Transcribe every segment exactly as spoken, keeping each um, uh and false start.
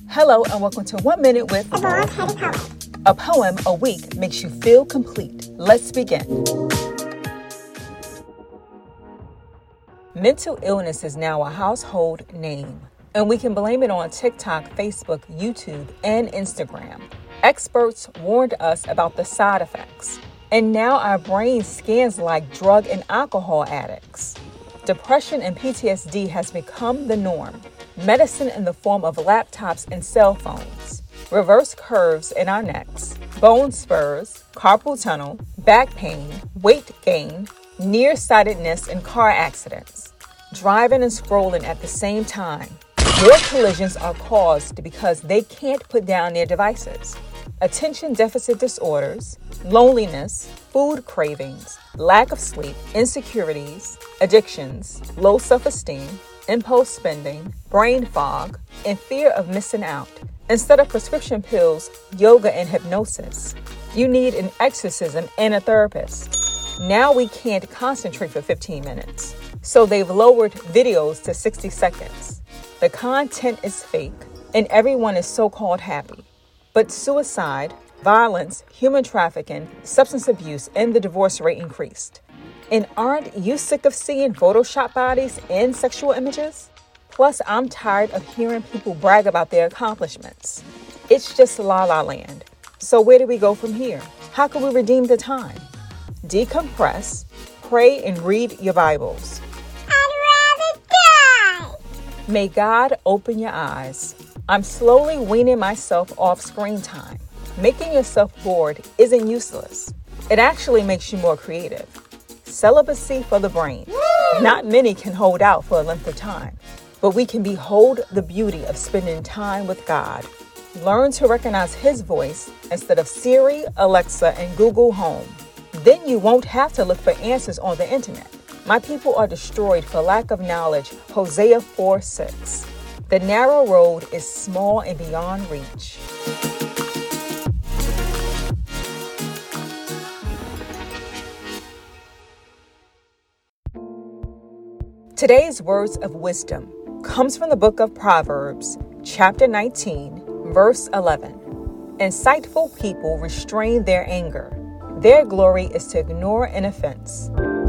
Hello and welcome to One Minute with A Bald-Headed Poet. A poem a week makes you feel complete. Let's begin. Mental illness is now a household name, and we can blame it on TikTok, Facebook, YouTube, and Instagram. Experts warned us about the side effects, and now our brain scans like drug and alcohol addicts. Depression and P T S D has become the norm. Medicine in the form of laptops and cell phones. Reverse curves in our necks. Bone spurs, carpal tunnel, back pain, weight gain, nearsightedness in car accidents. Driving and scrolling at the same time. More collisions are caused because they can't put down their devices. Attention deficit disorders, loneliness, food cravings, lack of sleep, insecurities, addictions, low self-esteem, impulse spending, brain fog, and fear of missing out. Instead of prescription pills, yoga, and hypnosis, you need an exorcism and a therapist. Now we can't concentrate for fifteen minutes, so they've lowered videos to sixty seconds. The content is fake, and everyone is so-called happy. But suicide, violence, human trafficking, substance abuse, and the divorce rate increased. And aren't you sick of seeing Photoshop bodies and sexual images? Plus, I'm tired of hearing people brag about their accomplishments. It's just la la land. So where do we go from here? How can we redeem the time? Decompress, pray, and read your Bibles. I'd rather die. May God open your eyes. I'm slowly weaning myself off screen time. Making yourself bored isn't useless. It actually makes you more creative. Celibacy for the brain. Not many can hold out for a length of time, but we can behold the beauty of spending time with God. Learn to recognize His voice instead of Siri, Alexa, and Google Home. Then you won't have to look for answers on the internet. My people are destroyed for lack of knowledge. Hosea four six. The narrow road is small and beyond reach. Today's words of wisdom comes from the book of Proverbs, chapter nineteen, verse eleven. Insightful people restrain their anger. Their glory is to ignore an offense.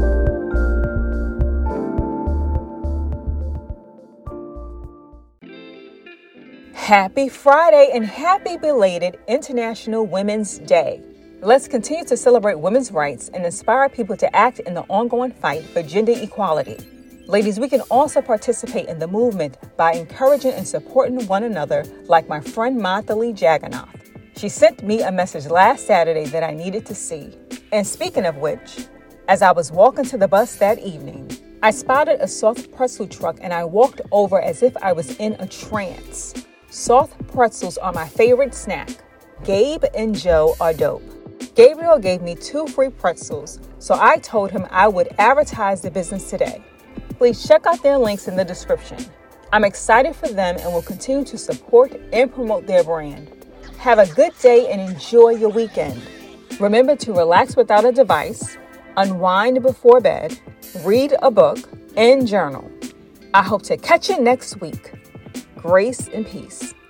Happy Friday and happy belated International Women's Day. Let's continue to celebrate women's rights and inspire people to act in the ongoing fight for gender equality. Ladies, we can also participate in the movement by encouraging and supporting one another, like my friend Martha Lee Jagannath. She sent me a message last Saturday that I needed to see. And speaking of which, as I was walking to the bus that evening, I spotted a soft pretzel truck and I walked over as if I was in a trance. Soft pretzels are my favorite snack. Gabe and Joe are dope. Gabriel gave me two free pretzels, so I told him I would advertise the business today. Please check out their links in the description. I'm excited for them and will continue to support and promote their brand. Have a good day and enjoy your weekend. Remember to relax without a device, unwind before bed, read a book, and journal. I hope to catch you next week. Grace and peace.